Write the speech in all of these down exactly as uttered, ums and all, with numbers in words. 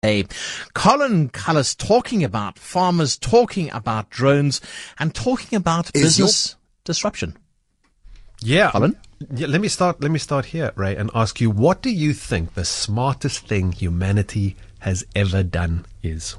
A Colin Cullis talking about farmers, talking about drones, and talking about Is business disruption. Yeah. Colin? Yeah, let me start let me start here, Ray, and ask you, what do you think the smartest thing humanity has ever done is?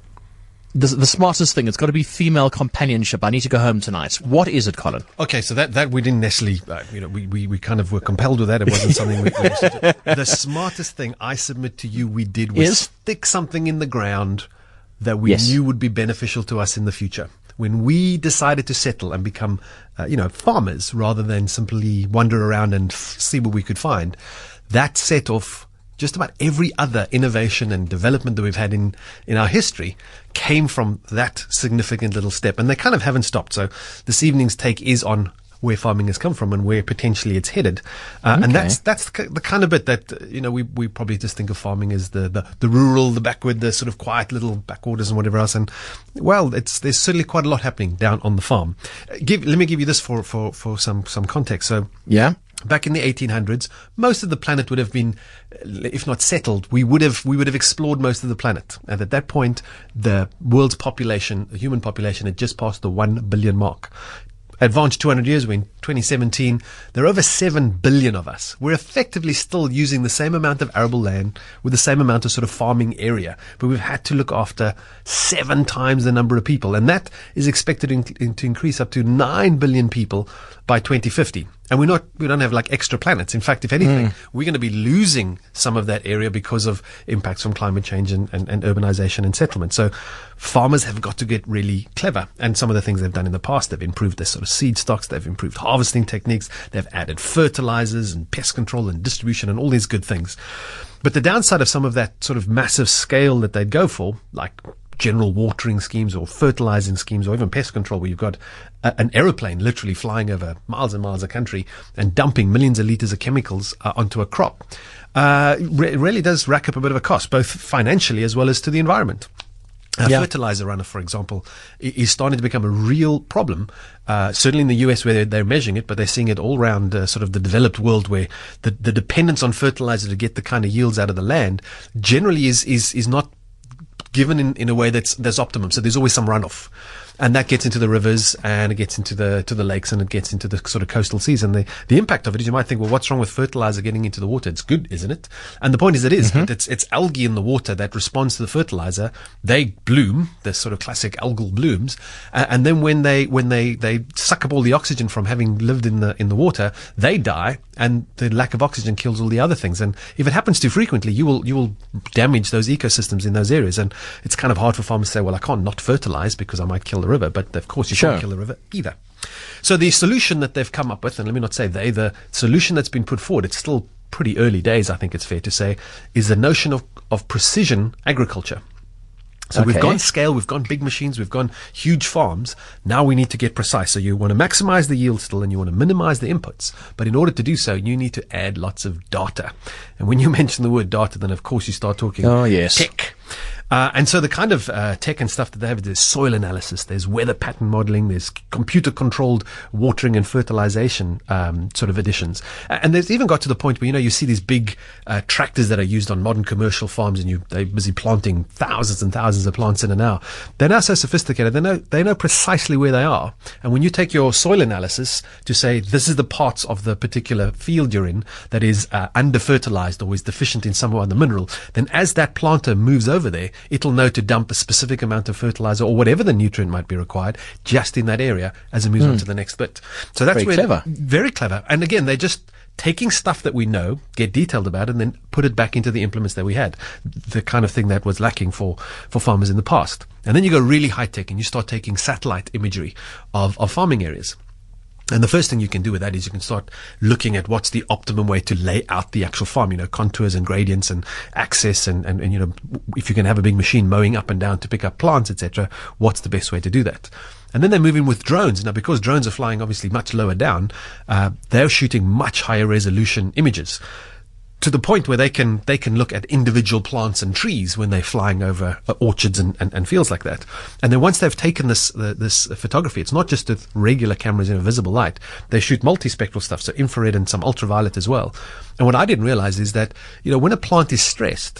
The, the smartest thing, it's got to be female companionship. I need to go home tonight. What is it, Colin? Okay, so that, that we didn't necessarily, uh, you know, we, we, we kind of were compelled with that. It wasn't something we, we to do. The smartest thing I submit to you we did was Is? stick something in the ground that we Yes. knew would be beneficial to us in the future. When we decided to settle and become, uh, you know, farmers rather than simply wander around and f- see what we could find, that set off just about every other innovation and development that we've had in, in our history came from that significant little step. And they kind of haven't stopped. So this evening's take is on where farming has come from and where potentially it's headed. Uh, Okay. And that's that's the, ki- the kind of bit that, uh, you know, we, we probably just think of farming as the, the, the rural, the backward, the sort of quiet little backwaters and whatever else. And, well, it's there's certainly quite a lot happening down on the farm. Uh, give, let me give you this for, for, for some, some context. So, Yeah? back in the eighteen hundreds, most of the planet would have been, if not settled, we would have we would have explored most of the planet. And at that point, the world's population, the human population, had just passed the one billion mark. Advanced two hundred years, we're in twenty seventeen, there are over seven billion of us. We're effectively still using the same amount of arable land with the same amount of sort of farming area, but we've had to look after seven times the number of people. And that is expected in, in, to increase up to nine billion people by twenty fifty. And we're not, we don't have like extra planets. In fact, if anything, mm. we're going to be losing some of that area because of impacts from climate change and, and, and urbanization and settlement. So farmers have got to get really clever. And some of the things they've done in the past, they've improved their sort of seed stocks, they've improved harvesting techniques, they've added fertilizers and pest control and distribution and all these good things. But the downside of some of that sort of massive scale that they'd go for, like general watering schemes or fertilizing schemes or even pest control, where you've got a, an aeroplane literally flying over miles and miles of country and dumping millions of liters of chemicals uh, onto a crop, uh, re- really does rack up a bit of a cost, both financially as well as to the environment. A Yeah. fertilizer runner, for example, i- is starting to become a real problem. Uh, certainly in the U S where they're, they're measuring it, but they're seeing it all around uh, sort of the developed world, where the, the dependence on fertilizer to get the kind of yields out of the land generally is is is not given in, in a way that's that's optimum. So there's always some runoff. And that gets into the rivers and it gets into the to the lakes and it gets into the sort of coastal seas. And the, the impact of it is, you might think, well, what's wrong with fertilizer getting into the water? It's good, isn't it? And the point is it is, mm-hmm. but it's it's algae in the water that responds to the fertilizer. They bloom, the sort of classic algal blooms, uh, and then when they when they, they suck up all the oxygen from having lived in the in the water, they die, and the lack of oxygen kills all the other things. And if it happens too frequently, you will you will damage those ecosystems in those areas. And it's kind of hard for farmers to say, well, I can't not fertilize because I might kill the river, but of course you Sure. can't kill the river either. So the solution that they've come up with, and let me not say they, the solution that's been put forward, it's still pretty early days, I think it's fair to say, is the notion of, of precision agriculture. So Okay. we've gone scale, we've gone big machines, we've gone huge farms. Now we need to get precise. So you want to maximize the yield still, and you want to minimize the inputs. But in order to do so, you need to add lots of data. And when you mention the word data, then of course you start talking Oh, yes. tech. Uh, and so the kind of uh, tech and stuff that they have, there's soil analysis, there's weather pattern modeling, there's computer-controlled watering and fertilization um, sort of additions. And there's even got to the point where, you know, you see these big uh, tractors that are used on modern commercial farms, and you they're busy planting thousands and thousands of plants in an hour. They're now so sophisticated, they know they know precisely where they are. And when you take your soil analysis to say this is the parts of the particular field you're in that is uh, under-fertilized or is deficient in some other mineral, then as that planter moves over there, it'll know to dump a specific amount of fertilizer or whatever the nutrient might be required just in that area as it moves on to the next bit. So that's Very where clever. very clever. And again, they're just taking stuff that we know, get detailed about, and then put it back into the implements that we had. The kind of thing that was lacking for, for farmers in the past. And then you go really high tech and you start taking satellite imagery of, of farming areas. And the first thing you can do with that is you can start looking at what's the optimum way to lay out the actual farm, you know, contours and gradients and access and, and, and you know, if you can have a big machine mowing up and down to pick up plants, et cetera, what's the best way to do that? And then they move in with drones. Now, because drones are flying obviously much lower down, uh, they're shooting much higher resolution images, to the point where they can they can look at individual plants and trees when they're flying over uh, orchards and, and, and fields like that. And then once they've taken this uh, this photography, it's not just with regular cameras in a visible light. They shoot multispectral stuff, so infrared and some ultraviolet as well. And what I didn't realize is that, you know, when a plant is stressed,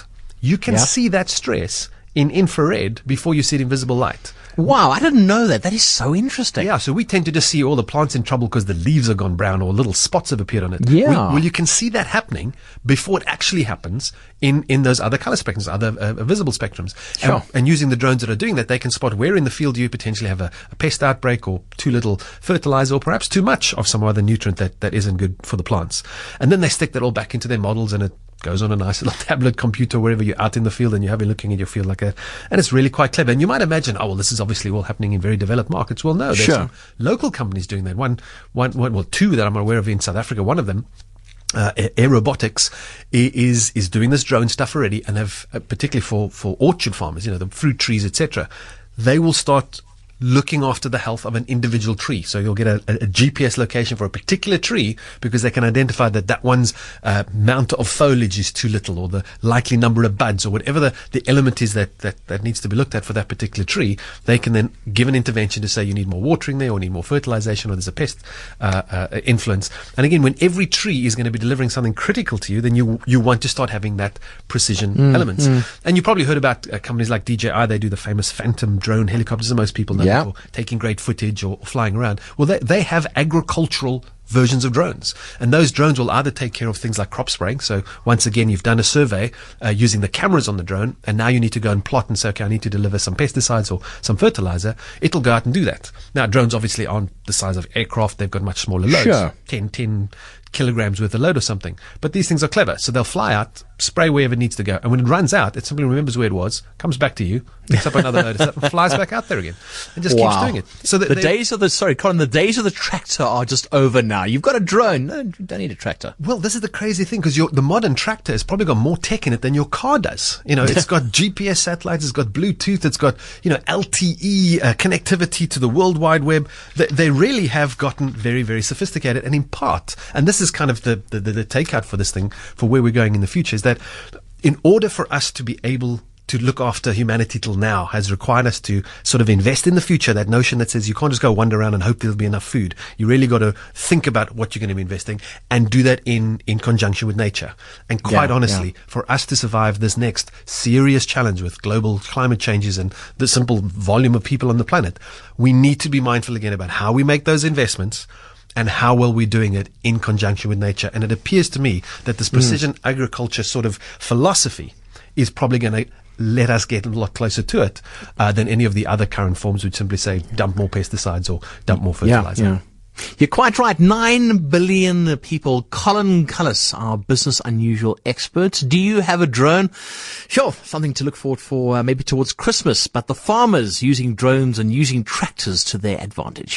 You can Yeah. see that stress in infrared before you see it in visible light. Wow, I didn't know that. That is so interesting. Yeah, so we tend to just see all the plants in trouble because the leaves have gone brown or little spots have appeared on it. Yeah. Well, well, you can see that happening before it actually happens in, in those other color spectrums, other uh, visible spectrums. Sure. And, and using the drones that are doing that, they can spot where in the field you potentially have a, a pest outbreak or too little fertilizer or perhaps too much of some other nutrient that, that isn't good for the plants. And then they stick that all back into their models, and it goes on a nice little tablet computer wherever you're out in the field and you're having looking at your field like that. And it's really quite clever. And you might imagine, oh, well, this is obviously all happening in very developed markets. Well, no, there's Sure. some local companies doing that. One, one, one, well, two that I'm aware of in South Africa. One of them, uh, Air Robotics, i- is is doing this drone stuff already, and have uh, particularly for for orchard farmers, you know, the fruit trees, et cetera. They will start looking after the health of an individual tree. So you'll get a, a, a G P S location for a particular tree because they can identify that that one's uh, amount of foliage is too little, or the likely number of buds, or whatever the, the element is that, that, that needs to be looked at for that particular tree. They can then give an intervention to say you need more watering there, or need more fertilization, or there's a pest uh, uh, influence. And again, when every tree is going to be delivering something critical to you, then you you want to start having that precision Mm, elements. And you probably heard about uh, companies like D J I. They do the famous Phantom drone helicopters that most people know. Yeah. For taking great footage or, or flying around. Well, they, they have agricultural versions of drones, and those drones will either take care of things like crop spraying. So once again, you've done a survey uh, using the cameras on the drone, and now you need to go and plot and say, okay, I need to deliver some pesticides or some fertilizer. It'll go out and do that. Now, drones obviously aren't the size of aircraft. They've got much smaller loads. Sure. ten, ten kilograms worth of load or something. But these things are clever. So they'll fly out, spray wherever it needs to go. And when it runs out, it simply remembers where it was, comes back to you, picks up another load, and flies back out there again. And just keeps Wow. doing it. So that The they- days of the, sorry, Colin, the days of the tractor are just over now. You've got a drone. No, you don't need a tractor. Well, this is the crazy thing, because the modern tractor has probably got more tech in it than your car does. You know, it's got G P S satellites, it's got Bluetooth, it's got, you know, L T E uh, connectivity to the World Wide Web. They, they really have gotten very, very sophisticated. And in part, and this is kind of the, the, the, the takeout for this thing, for where we're going in the future, is that in order for us to be able to look after humanity till now has required us to sort of invest in the future. That notion that says you can't just go wander around and hope there'll be enough food. You really got to think about what you're going to be investing, and do that in, in conjunction with nature. And quite Yeah, honestly, yeah. for us to survive this next serious challenge with global climate changes and the simple volume of people on the planet, we need to be mindful again about how we make those investments and how well we're doing it in conjunction with nature. And it appears to me that this precision agriculture sort of philosophy is probably going to let us get a lot closer to it uh, than any of the other current forms which simply say dump more pesticides or dump more fertilizer. Yeah, yeah. You're quite right. Nine billion people. Colin Cullis, our Business Unusual expert. Do you have a drone? Sure, something to look forward for uh, maybe towards Christmas, but the farmers using drones and using tractors to their advantage.